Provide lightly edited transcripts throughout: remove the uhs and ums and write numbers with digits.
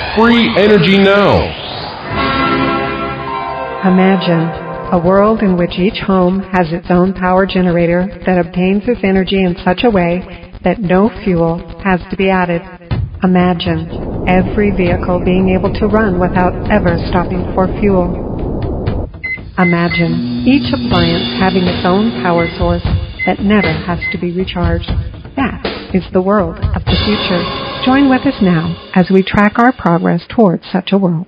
Free Energy Now. Imagine a world in which each home has its own power generator that obtains its energy in such a way that no fuel has to be added. Imagine every vehicle being able to run without ever stopping for fuel. Imagine each appliance having its own power source that never has to be recharged. That is the world of the future. Join with us now as we track our progress towards such a world.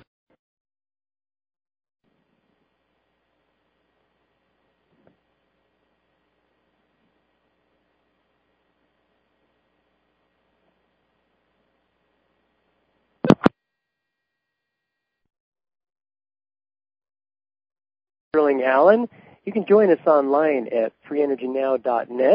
Sterling Allen. You can join us online at freeenergynow.net.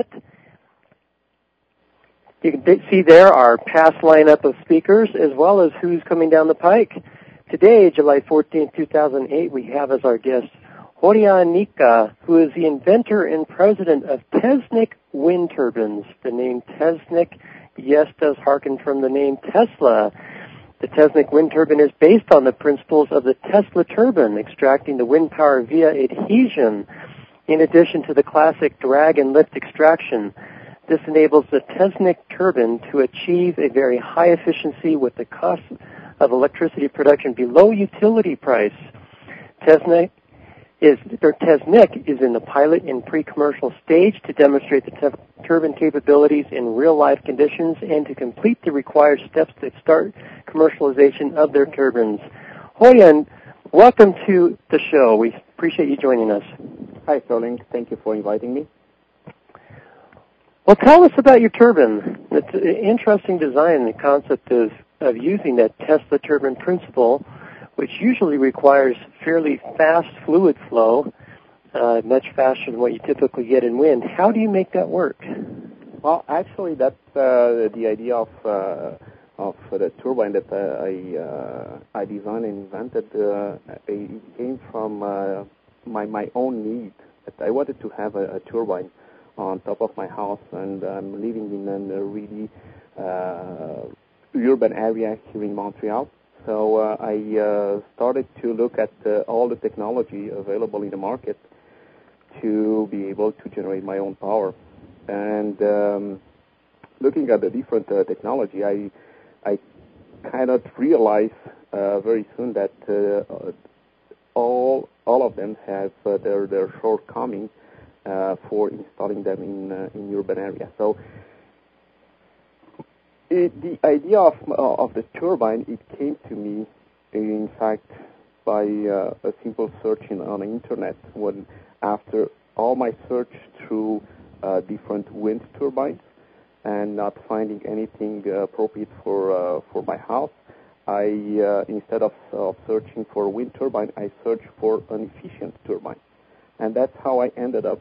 You can see there our past lineup of speakers as well as who's coming down the pike. Today, July 14, 2008, we have as our guest Horia Nika, who is the inventor and president of Tesnik Wind Turbines. The name Tesnik, yes, does harken from the name Tesla. The Tesnik wind turbine is based on the principles of the Tesla turbine, extracting the wind power via adhesion, in addition to the classic drag and lift extraction. This enables the Tesnik turbine to achieve a very high efficiency with the cost of electricity production below utility price. Tesnik is in the pilot and pre-commercial stage to demonstrate the turbine capabilities in real-life conditions and to complete the required steps to start commercialization of their turbines. Hoya, welcome to the show. We appreciate you joining us. Hi, Sterling. Thank you for inviting me. Well, tell us about your turbine. It's an interesting design, the concept of using that Tesla turbine principle, which usually requires fairly fast fluid flow, much faster than what you typically get in wind. How do you make that work? Well, actually, that's the idea of the turbine that I designed and invented. It came from my own need. I wanted to have a turbine on top of my house, and I'm living in a really urban area here in Montreal. So I started to look at all the technology available in the market to be able to generate my own power. And looking at the different technology, I kind of realized very soon that all of them have their shortcomings for installing them in urban areas. So the idea of the turbine, it came to me, in fact, by a simple searching on the internet. When after all my search through different wind turbines and not finding anything appropriate for my house, I instead of searching for a wind turbine, I searched for an efficient turbine, and that's how I ended up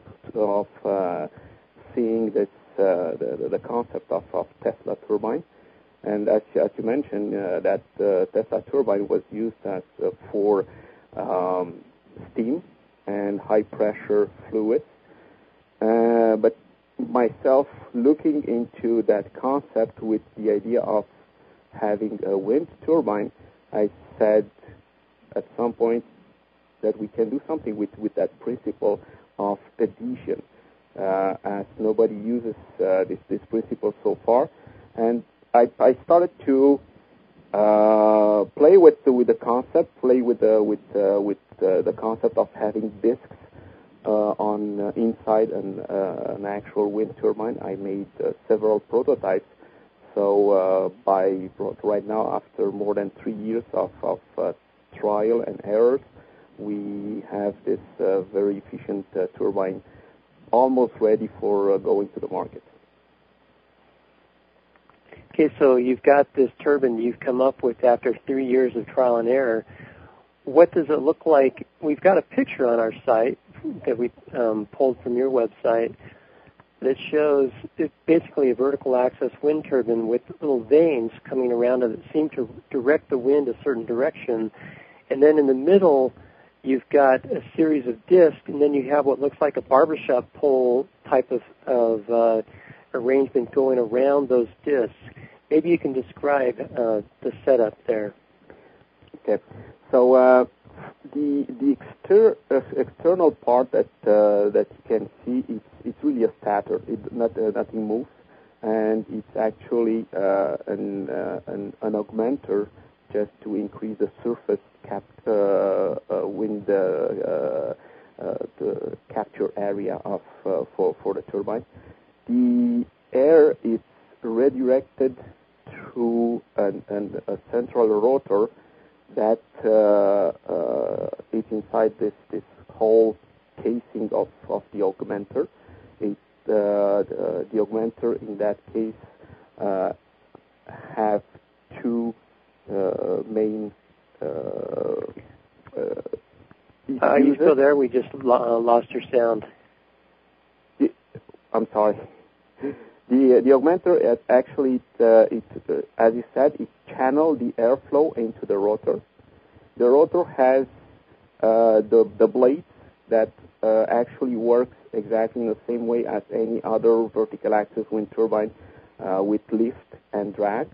seeing this. The concept of Tesla turbine, and as you mentioned, that Tesla turbine was used for steam and high pressure fluids. But myself, looking into that concept with the idea of having a wind turbine, I said at some point that we can do something with that principle of adhesion. As nobody uses this principle so far, and I started to play with the concept, play with the concept of having discs on inside an actual wind turbine. I made several prototypes. So right now, after more than 3 years of trial and errors, we have this very efficient turbine almost ready for going to the market. Okay, so you've got this turbine you've come up with after 3 years of trial and error. What does it look like? We've got a picture on our site that we pulled from your website that shows it's basically a vertical axis wind turbine with little vanes coming around it that seem to direct the wind a certain direction. And then in the middle, you've got a series of discs, and then you have what looks like a barbershop pole type of arrangement going around those discs. Maybe you can describe the setup there. Okay. So the external part that you can see it's really a stator. Nothing moves, and it's actually an augmenter just to increase the surface wind the capture area of for the turbine. The air is redirected through a central rotor that is inside this whole casing of the augmenter. The augmenter in that case have two main Are you still there? We just lost your sound. I'm sorry. The augmenter actually, as you said, it channels the airflow into the rotor. The rotor has the blades that actually works exactly in the same way as any other vertical axis wind turbine with lift and drag.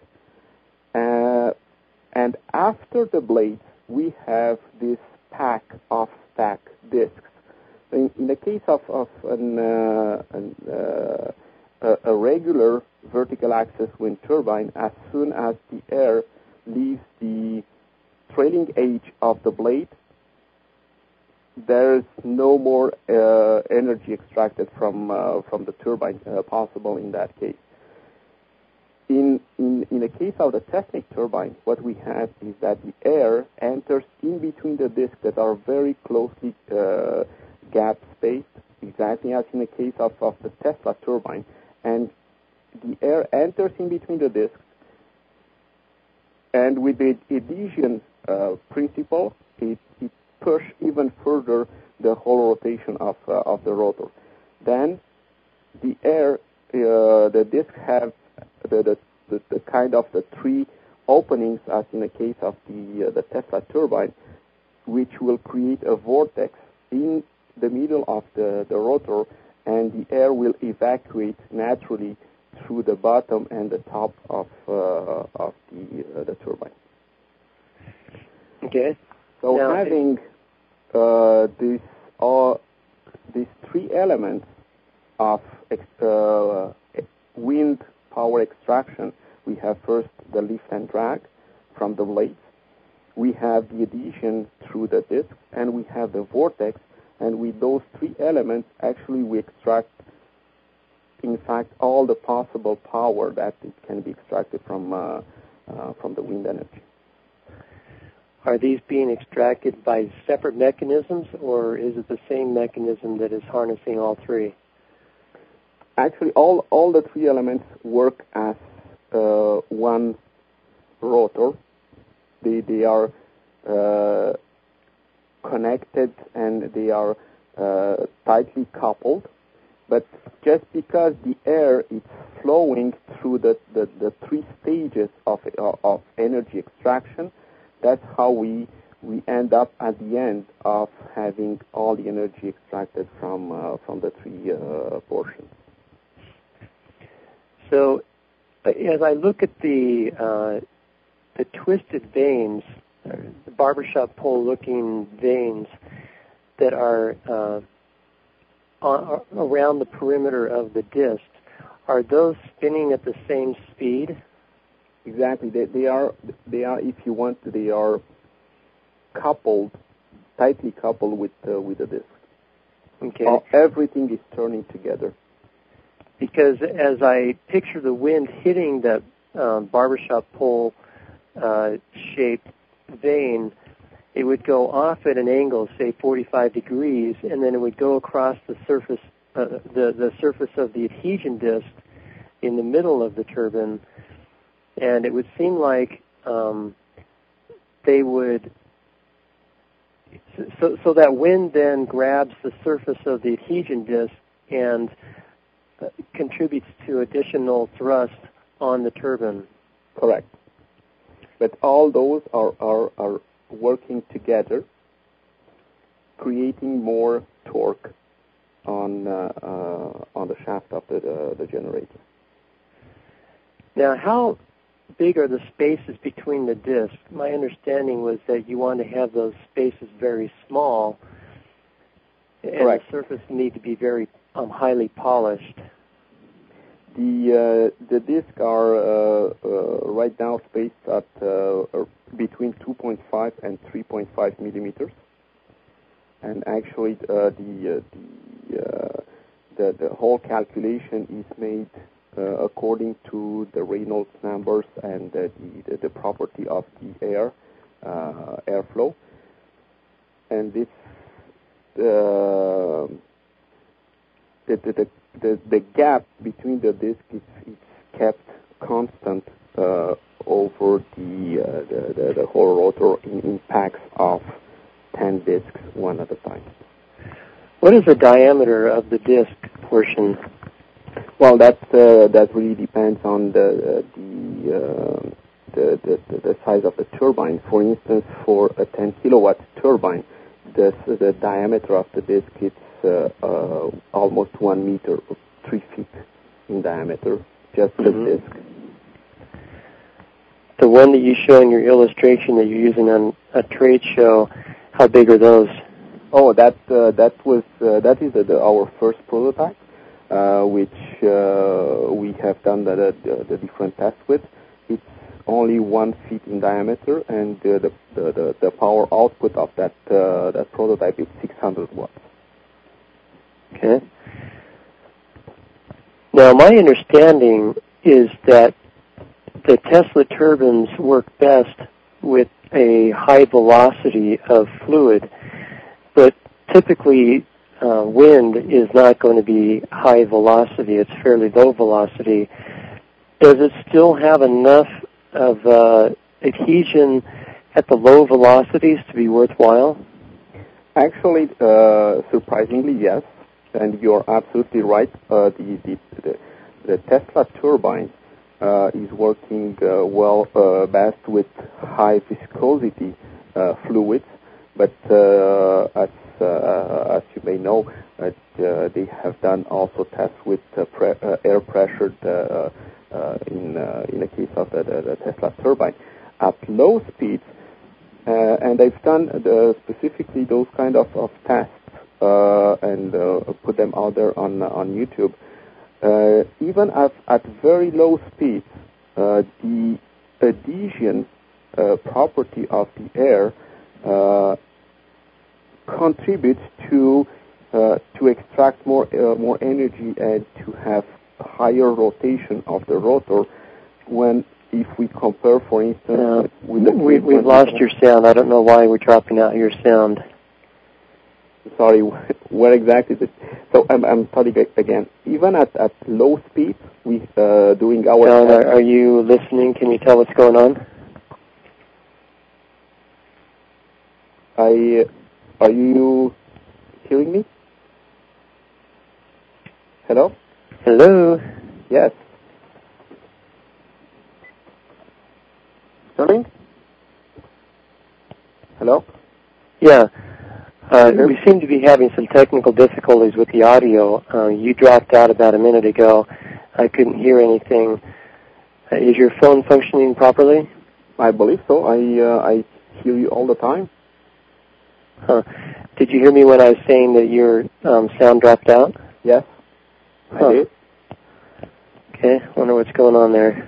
And after the blades, we have this pack of stack discs. In the case of a regular vertical axis wind turbine, as soon as the air leaves the trailing edge of the blade, there's no more energy extracted from the turbine possible in that case. In the case of the Technic turbine, what we have is that the air enters in between the discs that are very closely gap spaced, exactly as in the case of the Tesla turbine, and the air enters in between the discs, and with the adhesion principle, it pushes even further the whole rotation of the rotor. Then the air, the discs have the kind of the three openings as in the case of the Tesla turbine, which will create a vortex in the middle of the rotor, and the air will evacuate naturally through the bottom and the top of the turbine. Okay. So now, having these three elements of wind power extraction, we have first the lift and drag from the blades, we have the adhesion through the disc, and we have the vortex. And with those three elements, actually we extract, in fact, all the possible power that it can be extracted from the wind energy. Are these being extracted by separate mechanisms, or is it the same mechanism that is harnessing all three? Actually, all the three elements work as one rotor. They are connected and they are tightly coupled. But just because the air is flowing through the three stages of energy extraction, that's how we end up at the end of having all the energy extracted from the three portions. So, as I look at the twisted vanes, the barbershop pole-looking vanes that are around the perimeter of the disc, are those spinning at the same speed? Exactly. They are. If you want, they are coupled, tightly coupled with the disc. Okay. Everything is turning together. Because as I picture the wind hitting that barbershop pole shaped vane, it would go off at an angle, say 45 degrees, and then it would go across the surface, the surface of the adhesion disc in the middle of the turbine, and it would seem like they would. So that wind then grabs the surface of the adhesion disc and contributes to additional thrust on the turbine. Correct. But all those are working together, creating more torque on the shaft of the generator. Now, how big are the spaces between the discs? My understanding was that you want to have those spaces very small, and correct. the surface need to be very highly polished. The discs are right now spaced at between 2.5 and 3.5 millimeters, and actually the whole calculation is made according to the Reynolds numbers and the property of the airflow, and this the gap between the discs is kept constant over the whole rotor in packs of 10 discs, one at a time. What is the diameter of the disc portion? Well, that really depends on the size of the turbine. For instance, for a 10 kilowatt turbine, the diameter of the disc is almost 1 meter, 3 feet in diameter, just the disc. The one that you show in your illustration that you're using on a trade show, how big are those? Oh, that is our first prototype, which we have done the different tests with. It's only 1 feet in diameter, and the power output of that prototype is 600 watts. Okay. Now, my understanding is that the Tesla turbines work best with a high velocity of fluid, but typically wind is not going to be high velocity. It's fairly low velocity. Does it still have enough of adhesion at the low velocities to be worthwhile? Actually, surprisingly, yes. And you're absolutely right. The Tesla turbine is working best with high viscosity fluids, but as you may know, they have done also tests with air pressure in the case of the Tesla turbine at low speeds, and they've done specifically those kind of tests. And put them out there on YouTube. Even at very low speeds, the adhesion property of the air contributes to extract more energy and to have higher rotation of the rotor. If we compare, for instance, we've lost your sound. I don't know why we're dropping out your sound. Sorry, what exactly is it? So I'm starting again. Even at low speed, we doing our. John, are you listening? Can you tell what's going on? Are you hearing me? Hello? Hello? Yes. Sterling? Hello? Yeah. We seem to be having some technical difficulties with the audio. You dropped out about a minute ago. I couldn't hear anything. Is your phone functioning properly? I believe so. I hear you all the time. Did you hear me when I was saying that your sound dropped out? Yes, I did. Okay, I wonder what's going on there.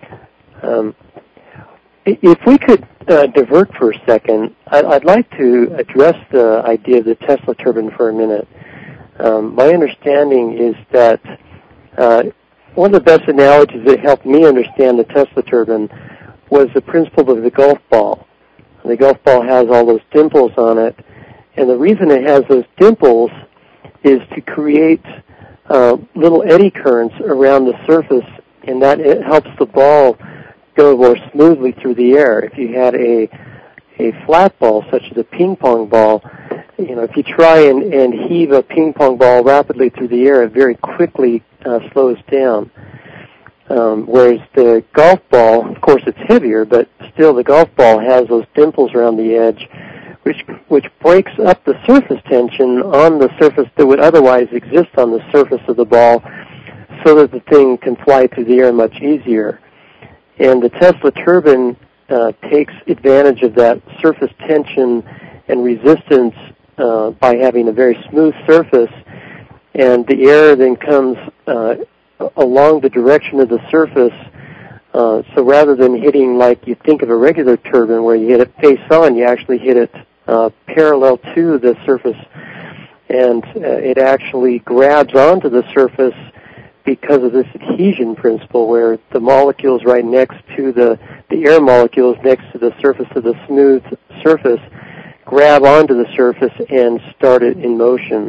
If we could divert for a second, I'd like to address the idea of the Tesla turbine for a minute. My understanding is that one of the best analogies that helped me understand the Tesla turbine was the principle of the golf ball. The golf ball has all those dimples on it, and the reason it has those dimples is to create little eddy currents around the surface, and that it helps the ball go more smoothly through the air. If you had a flat ball, such as a ping pong ball, if you try and heave a ping pong ball rapidly through the air, it very quickly slows down. Whereas the golf ball, of course, it's heavier, but still the golf ball has those dimples around the edge, which breaks up the surface tension on the surface that would otherwise exist on the surface of the ball, so that the thing can fly through the air much easier. And the Tesla turbine takes advantage of that surface tension and resistance by having a very smooth surface, and the air then comes along the direction of the surface. So rather than hitting like you think of a regular turbine where you hit it face on, you actually hit it parallel to the surface, and it actually grabs onto the surface because of this adhesion principle where the molecules right next to the air molecules next to the surface of the smooth surface grab onto the surface and start it in motion.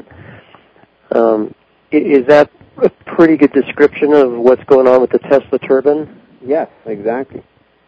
Is that a pretty good description of what's going on with the Tesla turbine? Yes, exactly.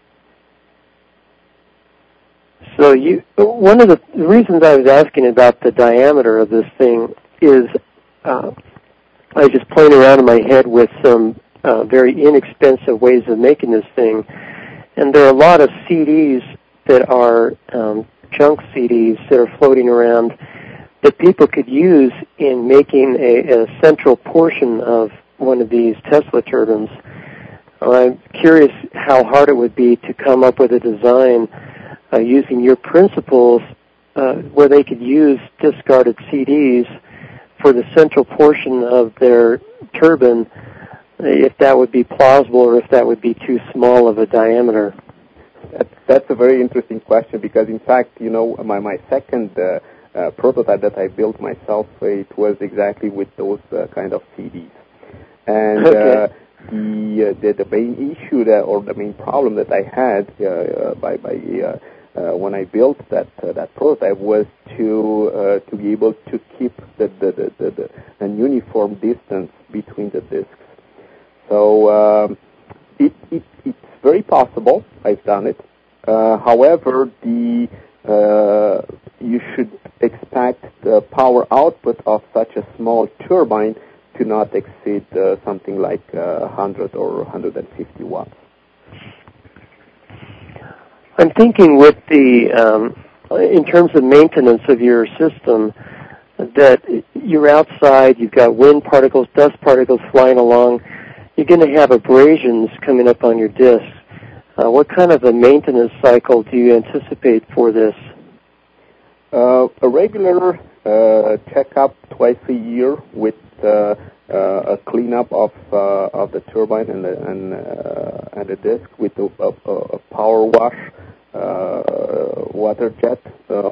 So one of the reasons I was asking about the diameter of this thing is I was just playing around in my head with some very inexpensive ways of making this thing, and there are a lot of CDs that are junk CDs that are floating around that people could use in making a central portion of one of these Tesla turbines. I'm curious how hard it would be to come up with a design using your principles where they could use discarded CDs for the central portion of their turbine, if that would be plausible or if that would be too small of a diameter. That's a very interesting question because, in fact, my second prototype that I built myself, it was exactly with those kind of CDs. And okay. The main issue or the main problem that I had when I built that prototype was to be able to keep an uniform distance between the discs. So it's very possible. I've done it. However, you should expect the power output of such a small turbine to not exceed something like 100 or 150 watts. I'm thinking with in terms of maintenance of your system, that you're outside, you've got wind particles, dust particles flying along, you're going to have abrasions coming up on your discs. What kind of a maintenance cycle do you anticipate for this? A regular checkup twice a year with a cleanup of the turbine and the disc with a power wash water jet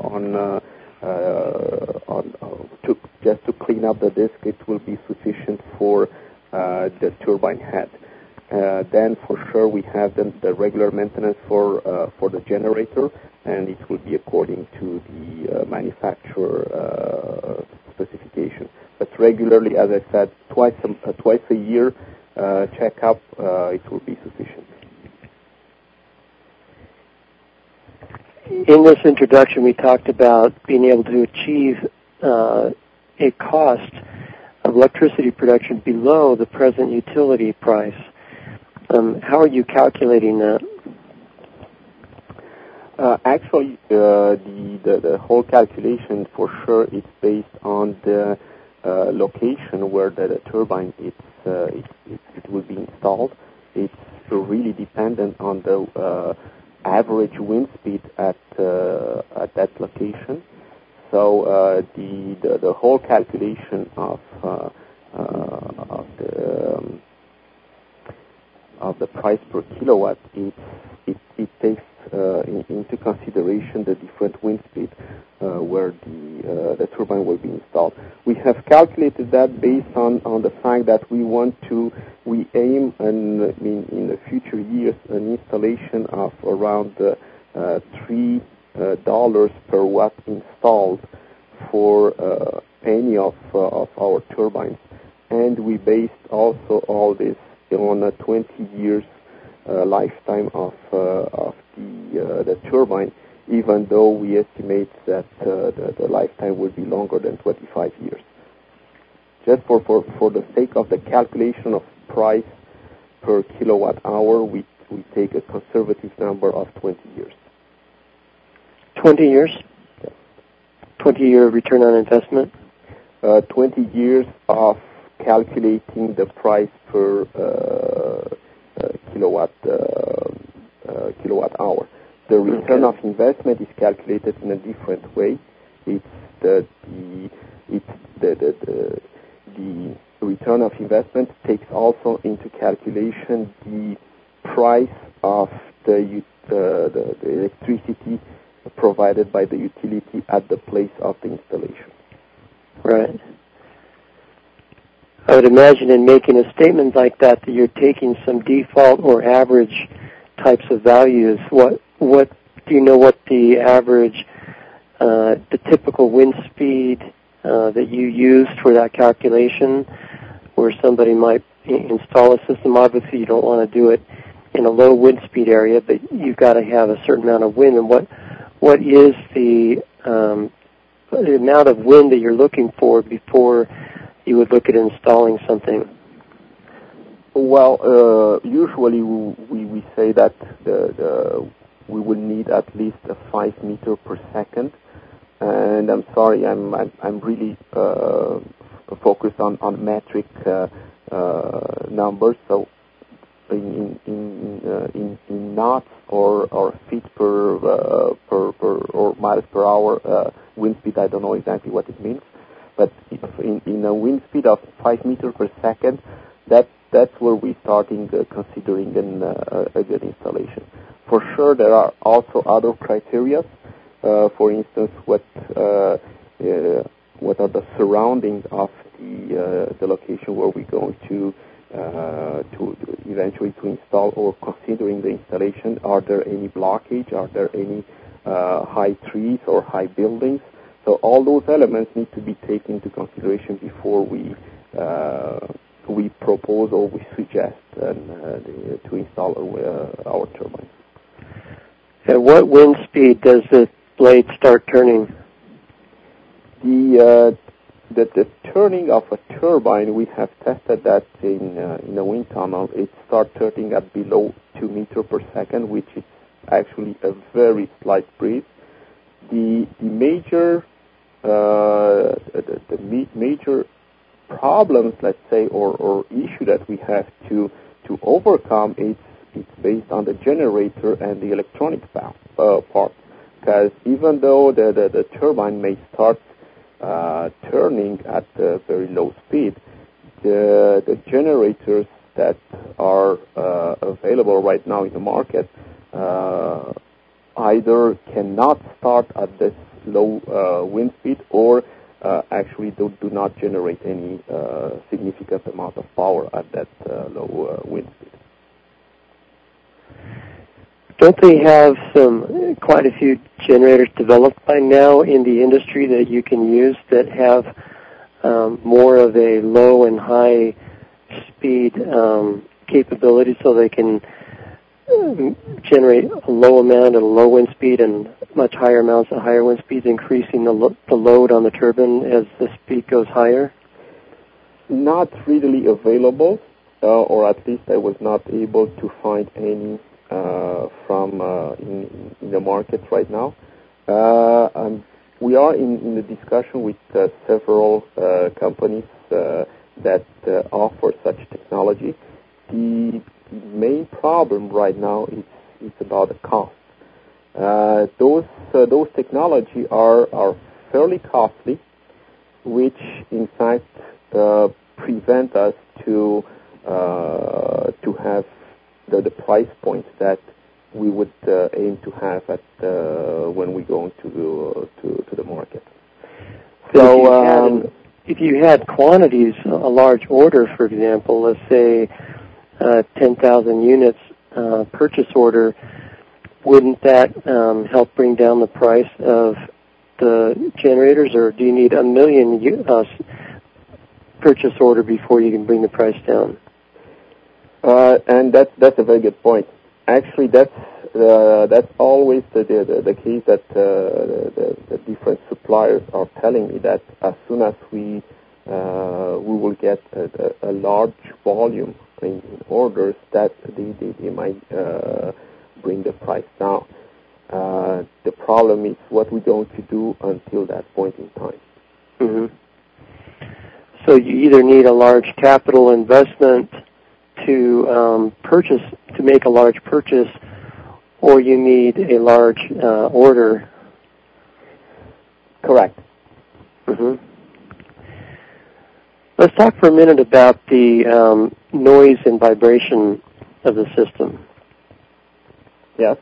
just to clean up the disc. It will be sufficient for the turbine head. Then for sure we have the regular maintenance for the generator, and it will be according to the manufacturer specification. But regularly, as I said, twice a year checkup, it will be sufficient. In this introduction, we talked about being able to achieve a cost of electricity production below the present utility price. How are you calculating that? Actually, the whole calculation for sure is based on the location where the turbine it will be installed. It's really dependent on the average wind speed at that location. So the whole calculation of the price per kilowatt, it takes into consideration the different wind speed where the turbine will be installed. We have calculated that based on the fact that we aim in the future years an installation of around $3 per watt installed for any of our turbines, and we based also all this on a 20 years lifetime of the turbine, even though we estimate that the lifetime will be longer than 25 years. Just for the sake of the calculation of price per kilowatt hour, we take a conservative number of 20 years. 20 years? Yes. 20-year return on investment? 20 years of calculating the price per kilowatt kilowatt hour. The return of investment is calculated in a different way. It's the return of investment takes also into calculation the price of the electricity provided by the utility at the place of the installation. Right. I would imagine in making a statement like that you're taking some default or average types of values. What do you know what the average, the typical wind speed that you used for that calculation, where somebody might install a system? Obviously, you don't want to do it in a low wind speed area, but you've got to have a certain amount of wind. And what is the amount of wind that you're looking for before you would look at installing something? Well, usually we say that we will need at least a 5 meter per second, and I'm sorry, I'm really focused on metric numbers. So in knots or feet per or miles per hour wind speed, I don't know exactly what it means, but in a wind speed of 5 meters per second, that's where we're starting considering a good installation. For sure, there are also other criteria. For instance, what are the surroundings of the location where we're going to eventually to install, or considering the installation? Are there any blockage? Are there any high trees or high buildings? So all those elements need to be taken into consideration before we propose or we suggest to install our turbine. At what wind speed does the blade start turning? The turning of a turbine, we have tested that in a wind tunnel. It starts turning at below 2 meters per second, which is actually a very slight breeze. The major major problems, let's say, or issue that we have to overcome, it's based on the generator and the electronic part. Because even though the turbine may start turning at a very low speed, the generators that are available right now in the market either cannot start at this low wind speed, or actually do not generate any significant amount of power at that low wind speed. Don't they have quite a few generators developed by now in the industry that you can use that have more of a low and high speed capability, so they can generate a low amount at a low wind speed and much higher amounts at higher wind speeds, increasing the load on the turbine as the speed goes higher? Not readily available, or at least I was not able to find any from in the market right now. We are in the discussion with several companies that offer such technology. The main problem right now is about the cost. Those technology are fairly costly, which in fact prevent us to have the price point that we would aim to have at when we go to the market. So if you had quantities, a large order, for example, let's say 10,000 units purchase order, wouldn't that help bring down the price of the generators, or do you need 1 million purchase order before you can bring the price down? And that's a very good point. Actually, that's always the case that the different suppliers are telling me that as soon as we will get a large volume in orders, that they might bring the price down. The problem is what we're going to do until that point in time. Mm-hmm. So you either need a large capital investment to make a large purchase, or you need a large order. Correct. Mm-hmm. Let's talk for a minute about the noise and vibration of the system. Yes.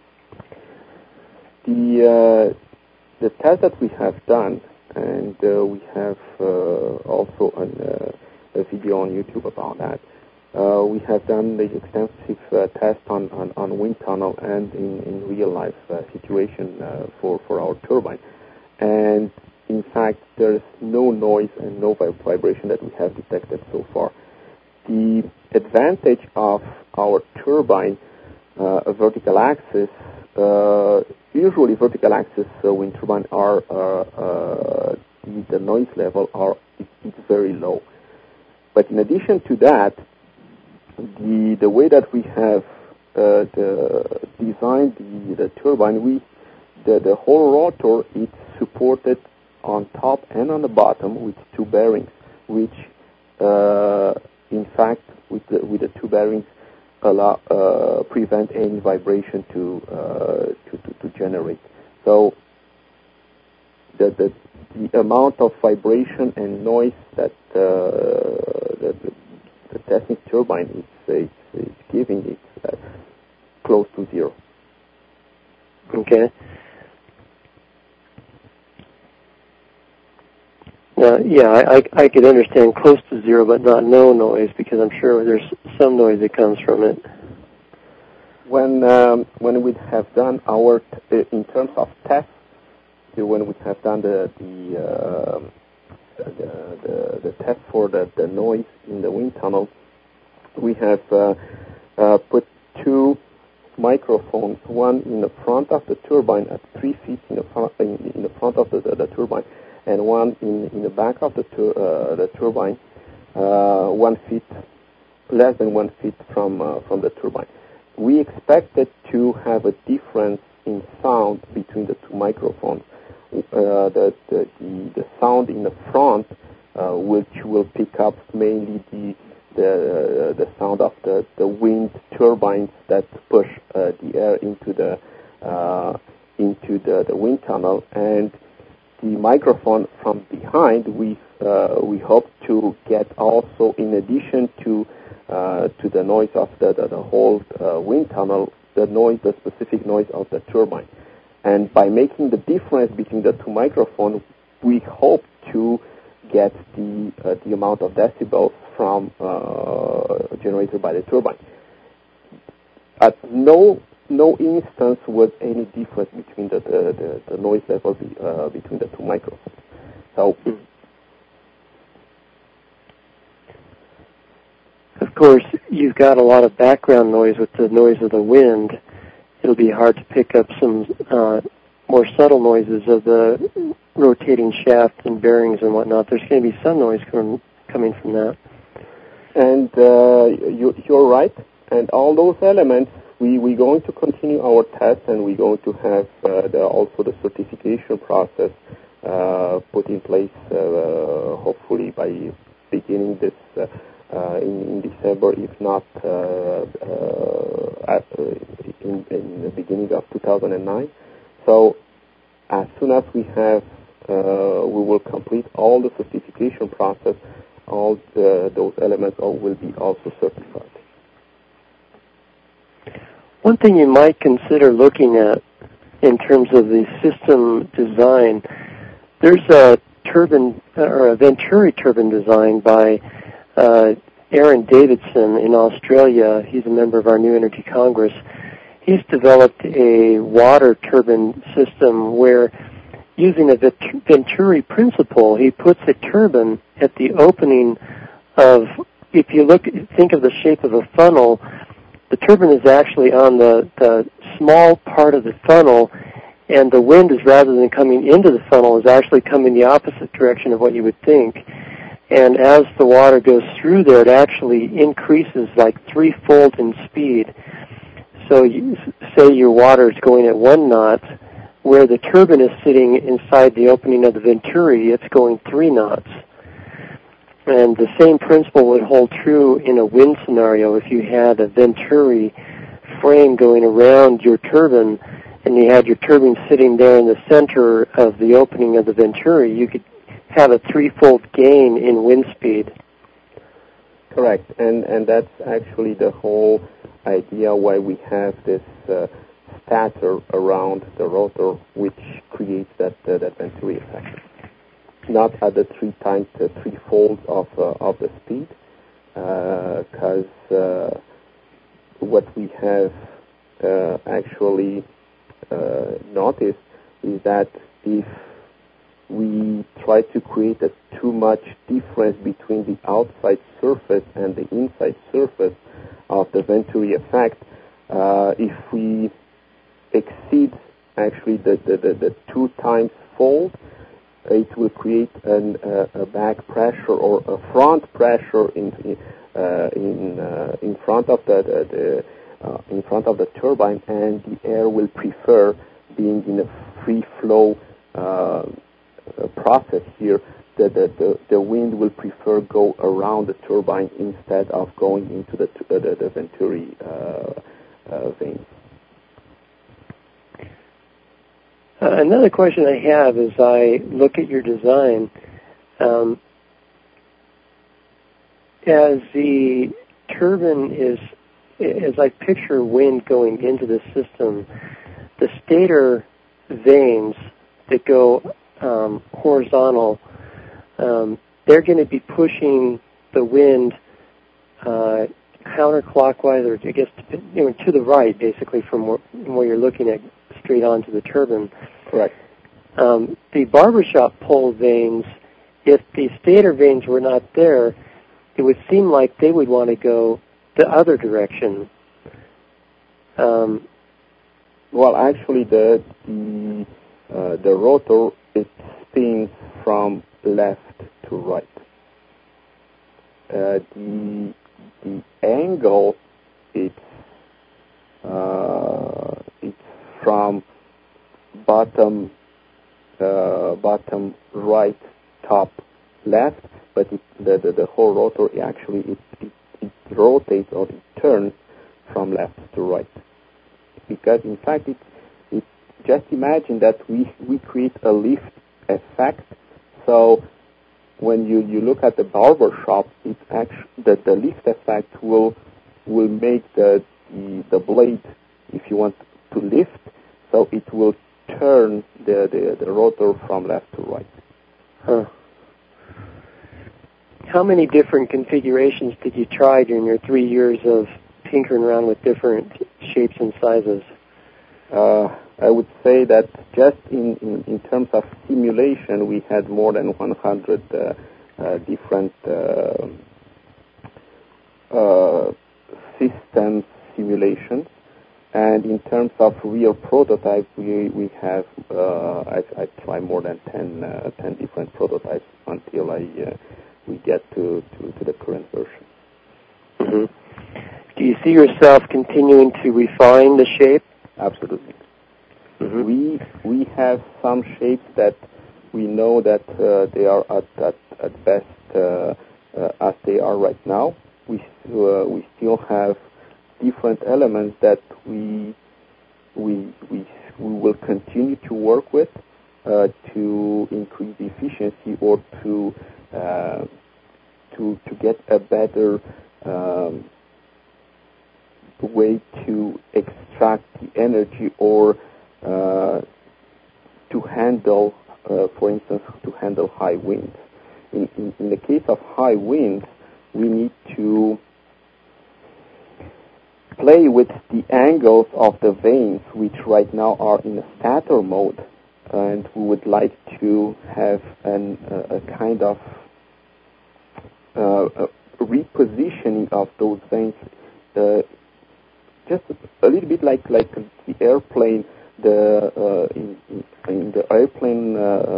The test that we have done, and we have also a video on YouTube about that. We have done the extensive test on wind tunnel and in real life situation for our turbine, and in fact there is no noise and no vibration that we have detected so far. The advantage of our turbine, a vertical axis. Usually vertical axis wind turbine are the noise level it's very low. But in addition to that, the way that we have designed the turbine, the whole rotor is supported on top and on the bottom with two bearings, which in fact with the two bearings prevent any vibration to generate. So the amount of vibration and noise that the testing turbine is giving is close to zero. Okay. I could understand close to zero, but not no noise, because I'm sure there's some noise that comes from it. When we have done our in terms of tests, when we have done the test for the noise in the wind tunnel, we have put two microphones, one in the front of the turbine at 3 feet in the front of the turbine, and one in the back of the turbine, 1 feet, less than 1 feet from the turbine. We expected to have a difference in sound between the two microphones. The sound in the front, which will pick up mainly the sound of the wind turbines that push the air into the wind tunnel, and the microphone from behind, we hope to get also, in addition to the noise of the whole wind tunnel, the specific noise of the turbine. And by making the difference between the two microphones, we hope to get the amount of decibels from generated by the turbine. At no instance was any difference between the noise level between the two microphones. So, of course, you've got a lot of background noise with the noise of the wind. It'll be hard to pick up some more subtle noises of the rotating shaft and bearings and whatnot. There's going to be some noise coming from that. And you're right. And all those elements, we're going to continue our test, and we're going to have also the certification process put in place, hopefully by beginning this in December, if not in the beginning of 2009. So as soon as we have, we will complete all the certification process. All those elements will be also certified. One thing you might consider looking at in terms of the system design, there's a turbine or a Venturi turbine design by Aaron Davidson in Australia. He's a member of our New Energy Congress. He's developed a water turbine system where, using a Venturi principle, he puts a turbine at the opening of, if you think of the shape of a funnel, the turbine is actually on the small part of the funnel, and the wind is, rather than coming into the funnel, is actually coming the opposite direction of what you would think. And as the water goes through there, it actually increases like threefold in speed. So you say your water is going at 1 knot, where the turbine is sitting inside the opening of the Venturi, it's going 3 knots. And the same principle would hold true in a wind scenario if you had a Venturi frame going around your turbine, and you had your turbine sitting there in the center of the opening of the Venturi, you could have a threefold gain in wind speed. Correct, and that's actually the whole idea why we have this stator around the rotor, which creates that Venturi effect. Not at the threefold of the speed, because what we have actually noticed is that if we try to create too much difference between the outside surface and the inside surface of the Venturi effect, if we exceed actually the 2 times fold, it will create a back pressure or a front pressure in front of the turbine, and the air will prefer being in a free flow process here. The wind will prefer go around the turbine instead of going into the Venturi vein. Another question I have as I look at your design, as the turbine as I picture wind going into the system, the stator vanes that go horizontal, they're going to be pushing the wind counterclockwise, or I guess to the right, basically, from where you're looking at straight onto the turbine. Correct. The barbershop pole vanes, if the stator vanes were not there, it would seem like they would want to go the other direction. Well, actually, the rotor, it spins from left to right. The angle, it's from bottom right, top left, but the whole rotor actually it rotates, or it turns from left to right. Because in fact it just imagine that we create a lift effect. So when you look at the barber shop, it's actually the lift effect will make the blade, if you want to lift, so it will turn the rotor from left to right. Huh. How many different configurations did you try during your 3 years of tinkering around with different shapes and sizes? I would say that just in terms of simulation, we had more than 100 different system simulations. And in terms of real prototypes, we have I try more than 10 different prototypes until we get to the current version. Mm-hmm. Do you see yourself continuing to refine the shape? Absolutely. Mm-hmm. We have some shapes that we know that they are at best as they are right now. We still have different elements that we will continue to work with to increase the efficiency, or to get a better way to extract the energy, or to handle, for instance, to handle high winds. In the case of high winds, we need to play with the angles of the vanes, which right now are in a stator mode, and we would like to have a kind of repositioning of those vanes, just a little bit like the airplane. In the airplane,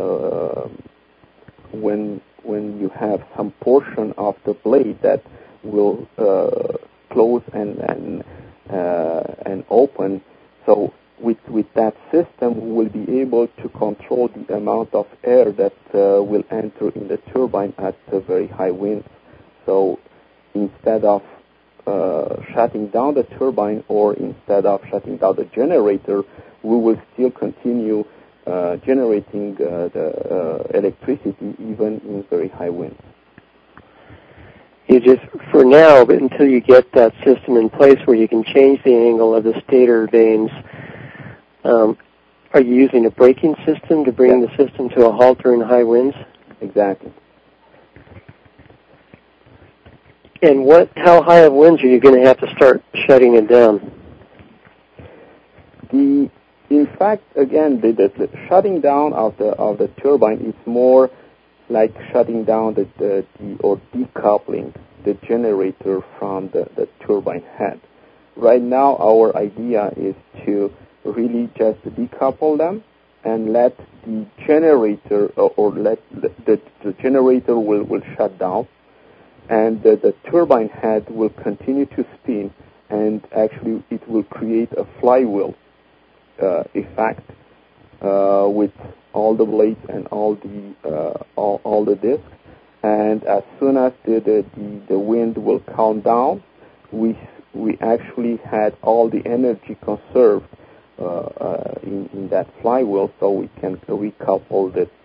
when you have some portion of the blade that will close and open, so with that system we will be able to control the amount of air that will enter in the turbine at a very high winds. So instead of shutting down the turbine or instead of shutting down the generator, we will still continue generating the electricity even in very high winds. You just, for now, but until you get that system in place where you can change the angle of the stator vanes, are you using a braking system to bring the system to a halt during high winds? Exactly. And how high of winds are you going to have to start shutting it down? In fact, again, the shutting down of the turbine is more like shutting down or decoupling the generator from the turbine head. Right now, our idea is to really just decouple them and let the generator or let the generator will shut down, and the turbine head will continue to spin, and actually it will create a flywheel effect with all the blades and all the discs. And as soon as the wind will calm down, we actually had all the energy conserved in that flywheel, so we can recouple it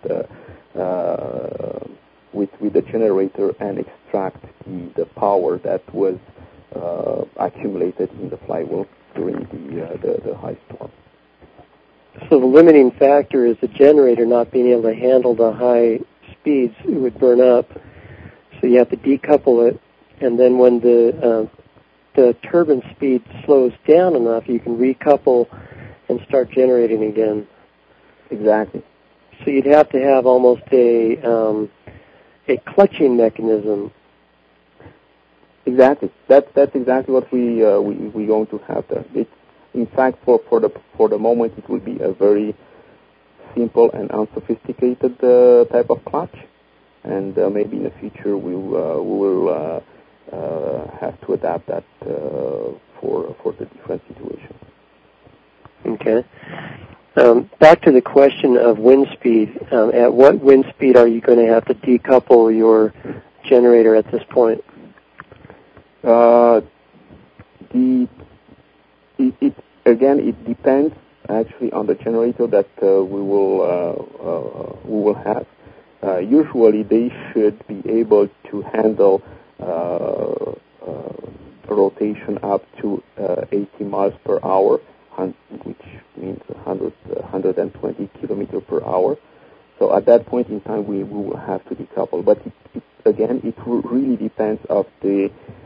with the generator and extract the power that was accumulated in the flywheel during the high storm. So the limiting factor is the generator not being able to handle the high speeds. It would burn up. So you have to decouple it, and then when the turbine speed slows down enough, you can recouple and start generating again. Exactly. So you'd have to have almost a clutching mechanism. Exactly. That's exactly what we're going to have there. In fact, for the moment, it will be a very simple and unsophisticated type of clutch, and maybe in the future we will have to adapt that for the different situations. Okay. Back to the question of wind speed. At what wind speed are you going to have to decouple your generator at this point? It depends actually on the generator that we will have. Usually, they should be able to handle rotation up to 80 miles per hour, which means 120 kilometers per hour. So at that point in time, we will have to decouple. But it really depends of the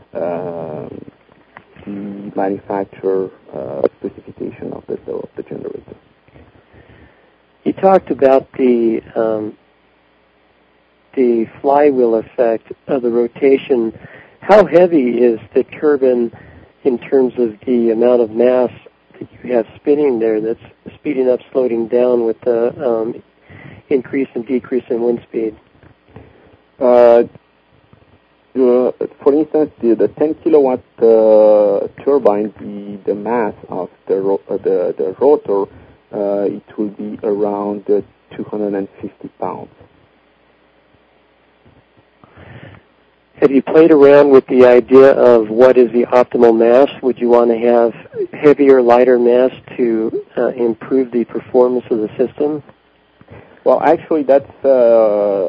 manufacturer specification of the generator. You talked about the flywheel effect of the rotation. How heavy is the turbine in terms of the amount of mass that you have spinning there that's speeding up, slowing down with the increase and decrease in wind speed? For instance, the 10 kilowatt turbine, the mass of the rotor, it will be around 250 pounds. Have you played around with the idea of what is the optimal mass? Would you want to have heavier, lighter mass to improve the performance of the system? Well, actually, that's the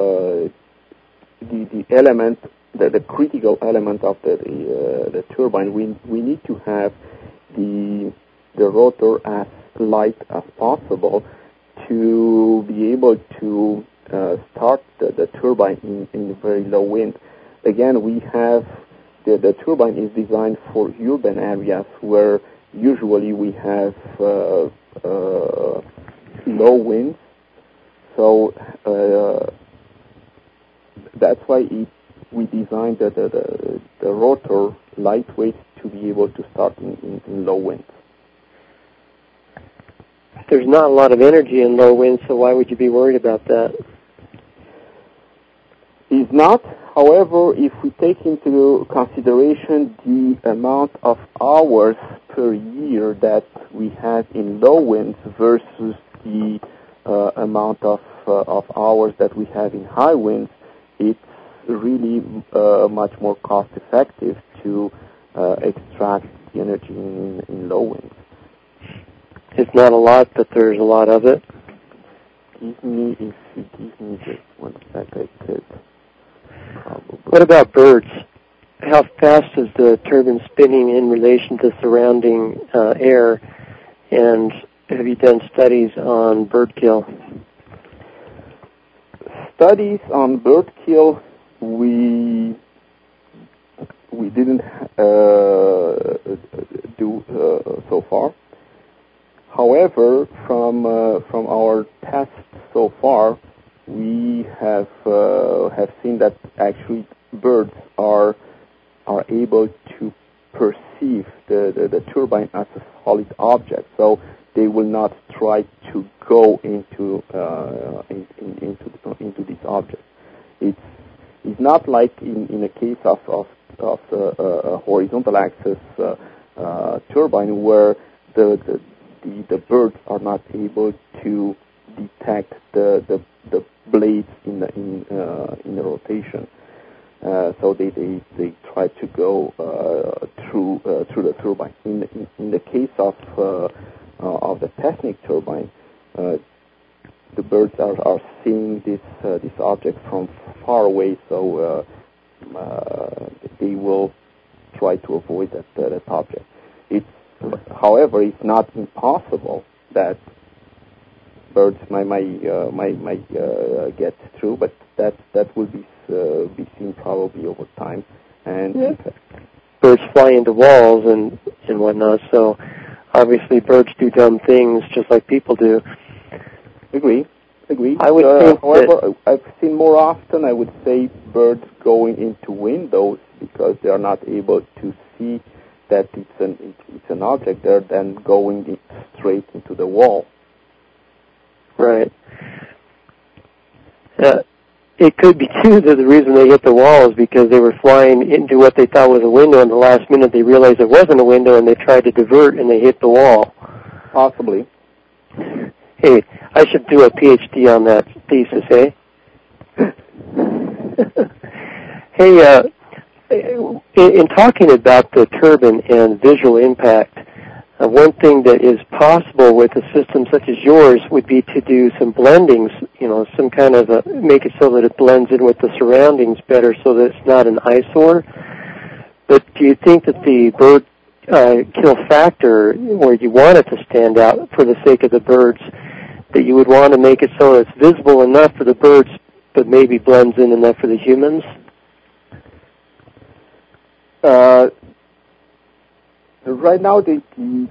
element, the critical element of the turbine. We need to have the rotor as light as possible to be able to start the turbine in very low wind. Again, we have the turbine is designed for urban areas where usually we have low winds. So that's why we designed the rotor lightweight to be able to start in low winds. There's not a lot of energy in low winds, so why would you be worried about that? It's not. However, if we take into consideration the amount of hours per year that we have in low winds versus the amount of hours that we have in high winds, it's really much more cost effective to extract the energy in low winds. It's not a lot, but there's a lot of it. If you give me just 1 sec, I could probably. What about birds? How fast is the turbine spinning in relation to surrounding air? And have you done studies on bird kill? Studies on bird kill, we didn't do so far. However, from our tests so far, we have seen that actually birds are able to perceive the turbine as a solid object, so they will not try to go into this object. It's not like in a case of a horizontal axis turbine where the birds are not able to detect the blades in the rotation. So they try to go through the turbine. In the case of the Technic turbine, the birds are seeing this object from far away, so they will try to avoid that object. However, it's not impossible that birds might get through, but that will be seen probably over time. And birds fly into walls and whatnot, so obviously birds do dumb things just like people do. Agree. I would think however, I've seen more often, I would say, birds going into windows because they are not able to see that it's an object there, than going straight into the wall. Right. It could be, too, that the reason they hit the wall is because they were flying into what they thought was a window, and the last minute they realized it wasn't a window, and they tried to divert, and they hit the wall. Possibly. Hey, I should do a PhD on that thesis, eh? Hey, in talking about the turbine and visual impact, one thing that is possible with a system such as yours would be to do some blendings, some kind of make it so that it blends in with the surroundings better so that it's not an eyesore. But do you think that the bird kill factor, where you want it to stand out for the sake of the birds, that you would want to make it so it's visible enough for the birds but maybe blends in enough for the humans? Right now, the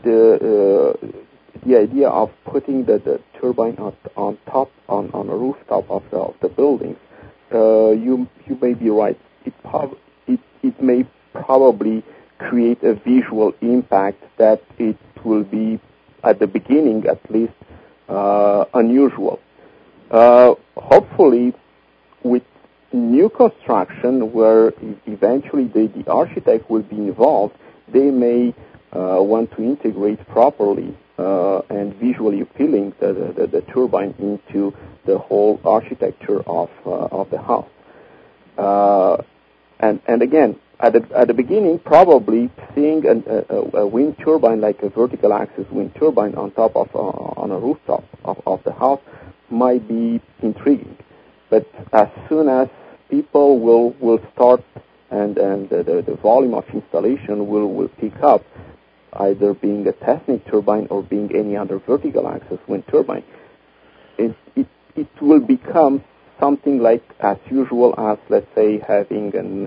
idea of putting the turbine on a rooftop of the buildings, you may be right. It may probably create a visual impact that it will be, at the beginning at least, unusual. Hopefully, with new construction, where eventually the architect will be involved, they may want to integrate properly and visually appealing the turbine into the whole architecture of the house. And again, at the beginning, probably seeing a wind turbine, like a vertical axis wind turbine on top on a rooftop of the house, might be intriguing. But as soon as people will start and the volume of installation will pick up, either being a Technic turbine or being any other vertical axis wind turbine, it will become something like as usual as, let's say, having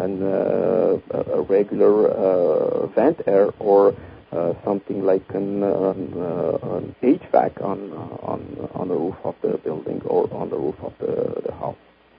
a regular vent air or something like an HVAC on the roof of the building or on the roof of the house.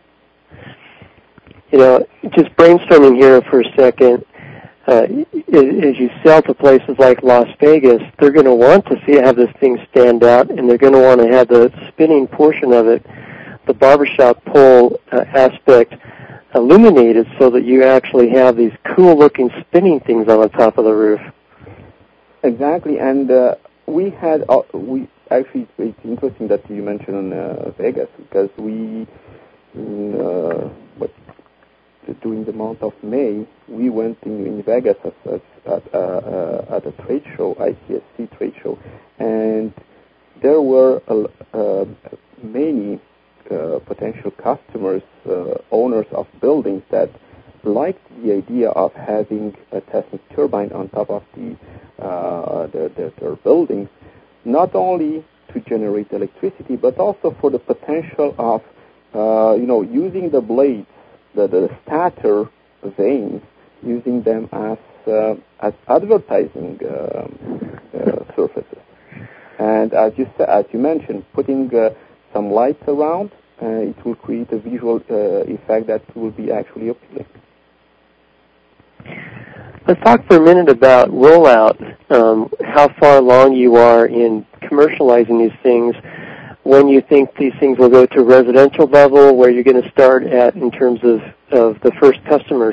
Just brainstorming here for a second, as you sell to places like Las Vegas, they're going to want to have this thing stand out, and they're going to want to have the spinning portion of it, the barbershop pole aspect, illuminated so that you actually have these cool-looking spinning things on the top of the roof. Exactly, and actually, it's interesting that you mentioned Vegas, because during the month of May, we went in Vegas at a trade show, ICSC trade show, and there were many potential customers, owners of buildings that liked the idea of having a Tesnik turbine on top of their buildings, not only to generate electricity, but also for the potential of using the blades, the stator vanes, using them as advertising surfaces. And as you mentioned, putting some lights around, it will create a visual effect that will be actually appealing. Let's talk for a minute about rollout, how far along you are in commercializing these things, when you think these things will go to residential level, where you're going to start at in terms of the first customers.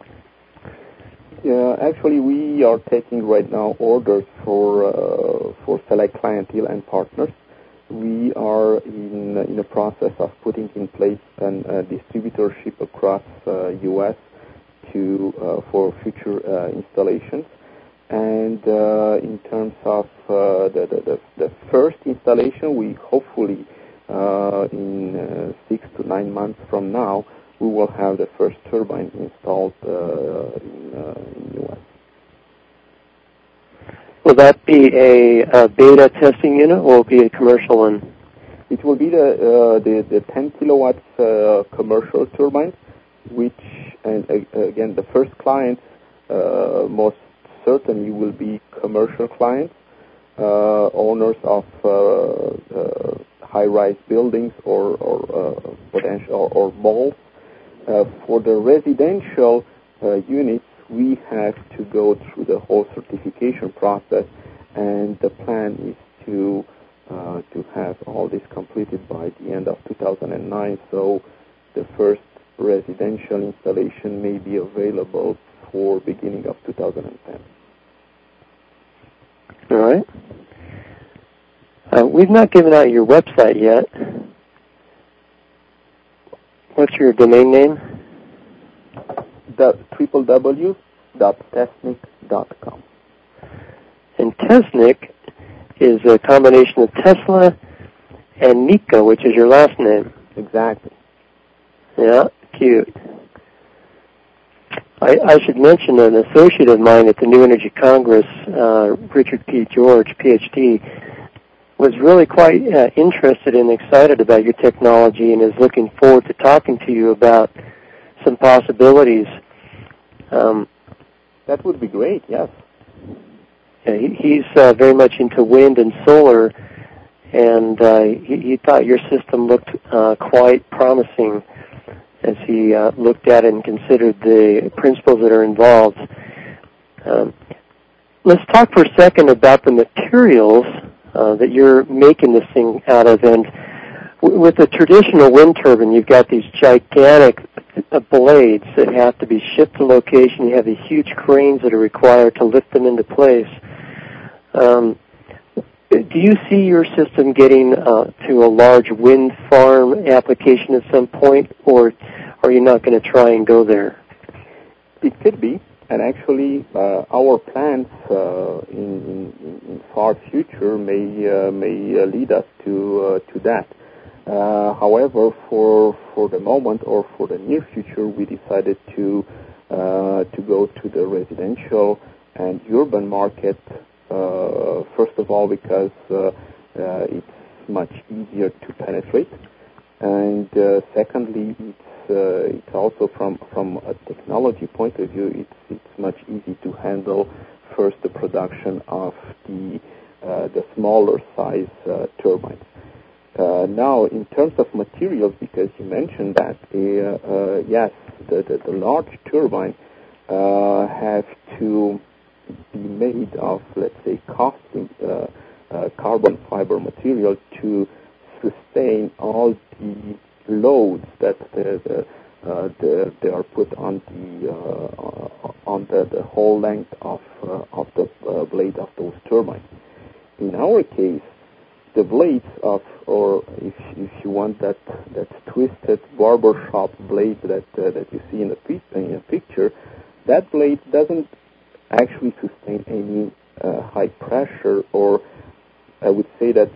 Yeah, actually, we are taking right now orders for select clientele and partners. We are in the process of putting in place a distributorship across U.S. for future installations. And in terms of the first installation, we hopefully in 6 to 9 months from now, we will have the first turbine installed in U.S. Will that be a beta testing unit, or will it be a commercial one? It will be the 10 kilowatts commercial turbine, which, and again, the first clients most certainly will be commercial clients, owners of high-rise buildings or potential or malls. For the residential units, we have to go through the whole certification process, and the plan is to have all this completed by the end of 2009. So the first residential installation may be available for beginning of 2010. All right. We've not given out your website yet. What's your domain name? www.tesnik.com. And Tesnik is a combination of Tesla and Nika, which is your last name. Exactly. Yeah, cute. I should mention an associate of mine at the New Energy Congress, Richard P. George, PhD, was really quite interested and excited about your technology and is looking forward to talking to you about some possibilities. That would be great, yes. He's very much into wind and solar, and he thought your system looked quite promising as he looked at it and considered the principles that are involved. Let's talk for a second about the materials that you're making this thing out of. And with a traditional wind turbine, you've got these gigantic blades that have to be shipped to location. You have these huge cranes that are required to lift them into place. Do you see your system getting to a large wind farm application at some point, or are you not going to try and go there? It could be, and actually our plans in far future may lead us to that. However, for the moment or for the near future, we decided to go to the residential and urban market. First of all, because it's much easier to penetrate, and secondly, it's also from a technology point of view, it's much easier to handle first the production of the smaller size turbines. Now, in terms of materials, because you mentioned that, yes, the large turbine have to be made of, let's say, carbon fiber material to sustain all the loads that they are put on the whole length of the blade of those turbines. In our case, the blades of, or if you want that twisted barbershop blade that you see in the picture, that blade doesn't actually sustain any high pressure, or I would say that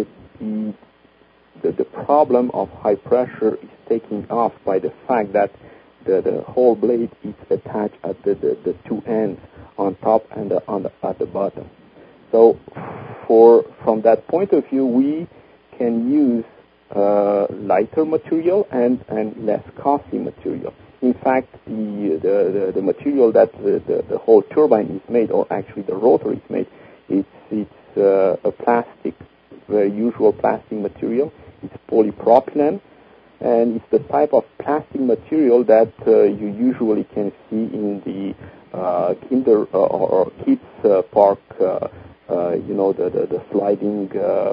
the problem of high pressure is taken off by the fact that the whole blade is attached at the two ends, on top and at the bottom. So from that point of view, we can use lighter material and less costly material. In fact, the material that the whole turbine is made, or actually the rotor is made, it's a plastic, very usual plastic material. It's polypropylene, and it's the type of plastic material that you usually can see in the kinder or kids park. The sliding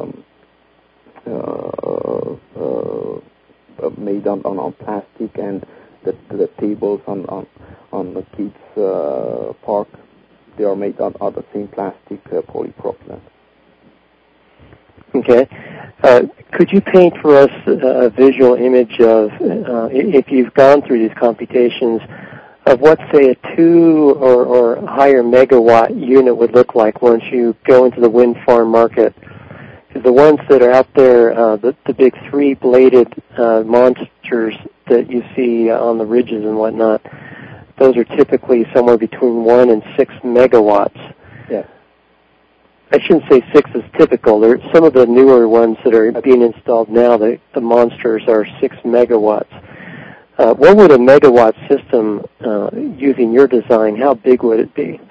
made on plastic, and the tables on the kids park, they are made out of the same plastic, polypropylene. Okay. Could you paint for us a visual image of, if you've gone through these computations, of what, say, a 2 or higher megawatt unit would look like once you go into the wind farm market? Because the ones that are out there, the big 3-bladed monsters that you see on the ridges and whatnot, those are typically somewhere between 1 and 6 megawatts. Yeah. I shouldn't say 6 is typical. There, some of the newer ones that are being installed now, the monsters are 6 megawatts. What would a megawatt system, using your design, how big would it be?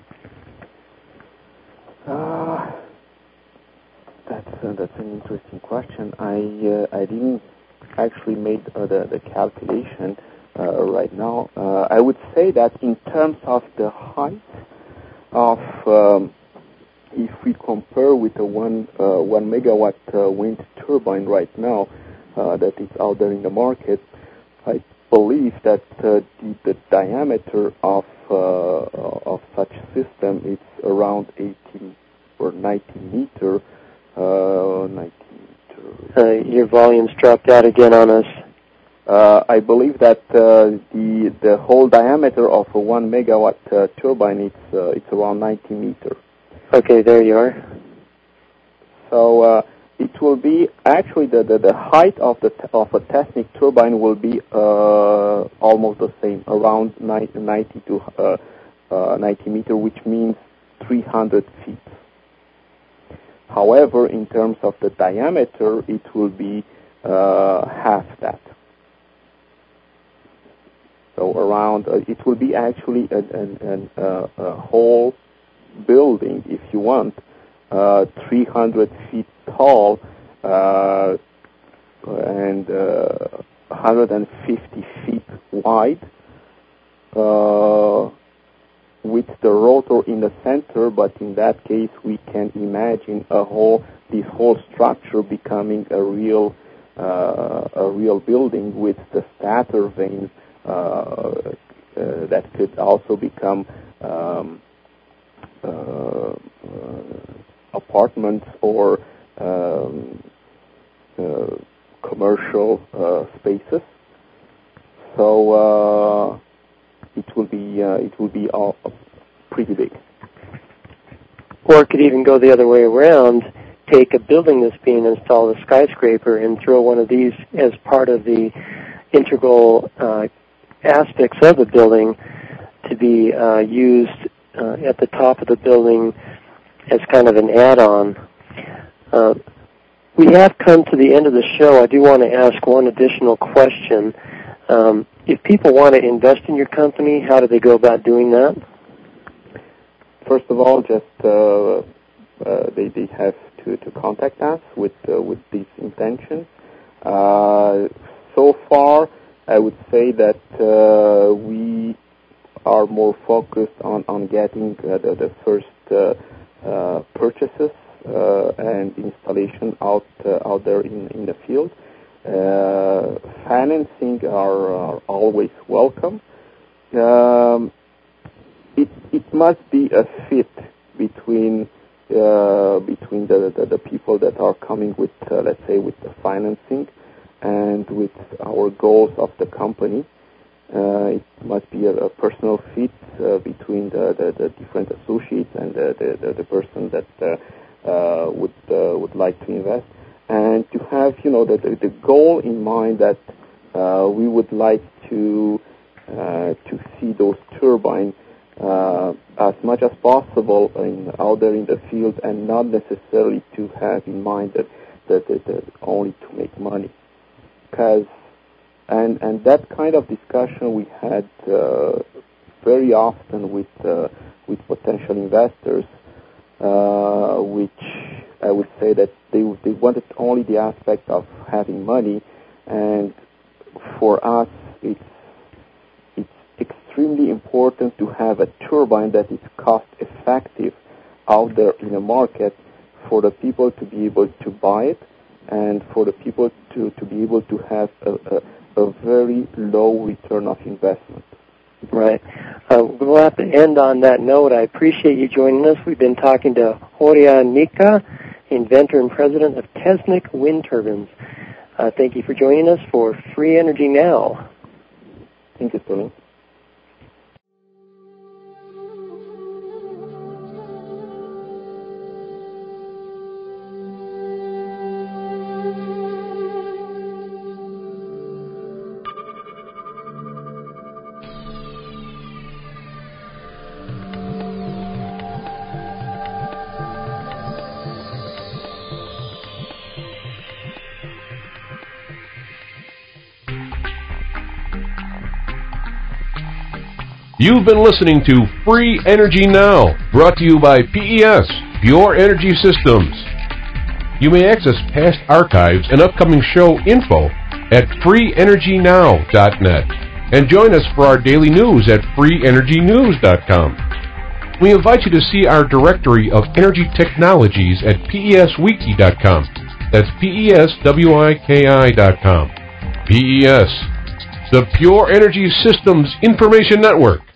That's an interesting question. I didn't actually make the calculation right now. I would say that in terms of the height of, if we compare with the 1 megawatt wind turbine right now that is out there in the market, I believe that the diameter of such system is around 80 or 90 meter. Your volume's dropped out again on us. I believe that the whole diameter of a 1 megawatt turbine it's around 90 meter. Okay, there you are. So it will be actually the height of a Technic turbine will be almost the same, around 90 meter, which means 300 feet. However, in terms of the diameter, it will be half that. So around, it will be actually a whole building, if you want, 300 feet tall and 150 feet wide, with the rotor in the center. But in that case, we can imagine this whole structure becoming a real building with the stator vane that could also become apartments or commercial spaces. So it will be all pretty big. Or it could even go the other way around. Take a building that's being installed, a skyscraper, and throw one of these as part of the integral aspects of the building to be used at the top of the building as kind of an add-on. We have come to the end of the show. I do want to ask one additional question. If people want to invest in your company, how do they go about doing that? First of all, just they have to contact us with these intentions. So far, I would say that we are more focused on getting the first purchases and installation out there in the field. Financing are always welcome. It must be a fit between between the people that are coming with, let's say, with the financing and with our goals of the company. It must be a personal fit between the different associates and the person that would like to invest, and to have the goal in mind that we would like to see those turbines as much as possible out there in the field, and not necessarily to have in mind that only to make money. And that kind of discussion we had very often with potential investors, which I would say that they wanted only the aspect of having money, and for us it's extremely important to have a turbine that is cost effective out there in the market for the people to be able to buy it, and for the people to be able to have a very low return of investment. Right. We'll have to end on that note. I appreciate you joining us. We've been talking to Horia Nica, inventor and president of Tesnik Wind Turbines. Thank you for joining us for Free Energy Now. Thank you, Tony. You've been listening to Free Energy Now, brought to you by PES, Pure Energy Systems. You may access past archives and upcoming show info at freeenergynow.net, and join us for our daily news at freeenergynews.com. We invite you to see our directory of energy technologies at peswiki.com. That's peswiki.com. PES, the Pure Energy Systems Information Network.